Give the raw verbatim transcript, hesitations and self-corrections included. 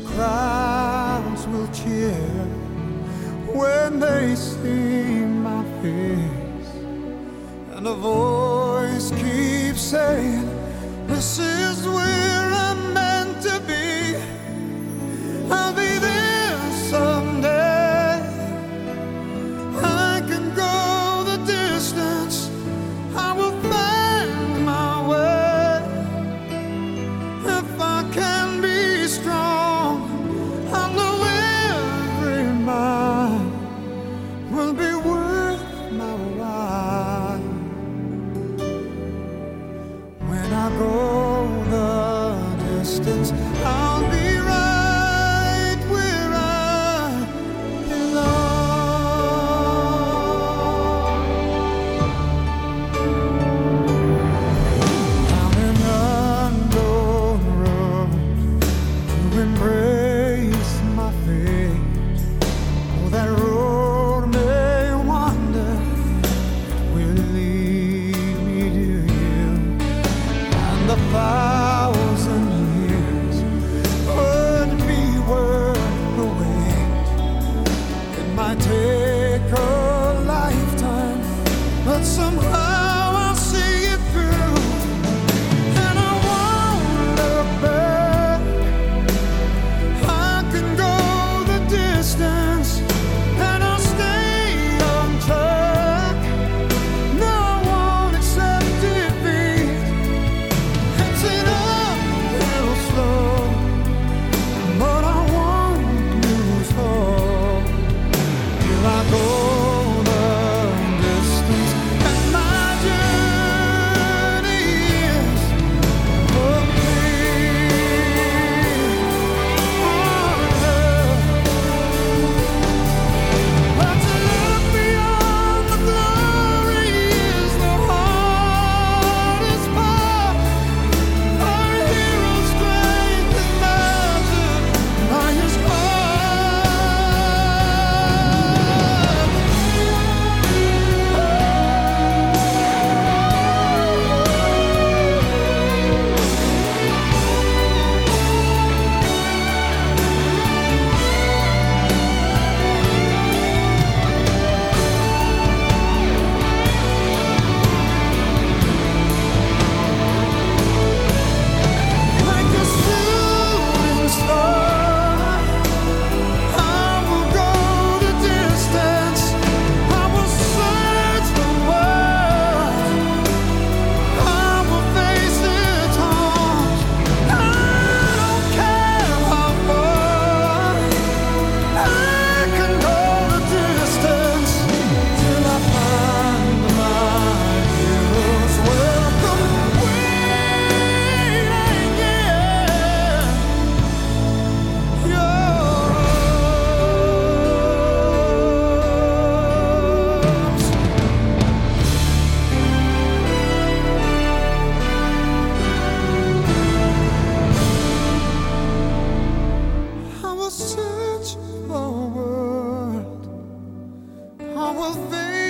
crowds will cheer when they see my face, and a voice keeps saying, this is where I'm meant to be. I'll be there someday. I can go the distance. I will find my way. If I can be strong, I know every mile will be worth my while. When I go the distance, I'll be right where I belong. I'm an unknown road to embrace my fate. Oh, that road may wander, it will lead me to you. And the thousand years would be worth the wait. It might take a lifetime, but somehow I'll see it through. And I won't look back. I can go the distance, and I'll stay on track. No, I won't accept defeat. It's an uphill slope, but I won't lose hope. Till I go the distance, and my journey is complete. But to look beyond the glory is the hardest part. Our hero's strength is measured by his heart. Like a shooting star, I will go the distance. I will search the world. I will face its haunts. I don't care how far. I can go the distance till I find my hero's welcome waiting. Yeah, yours. I will search the world. I will face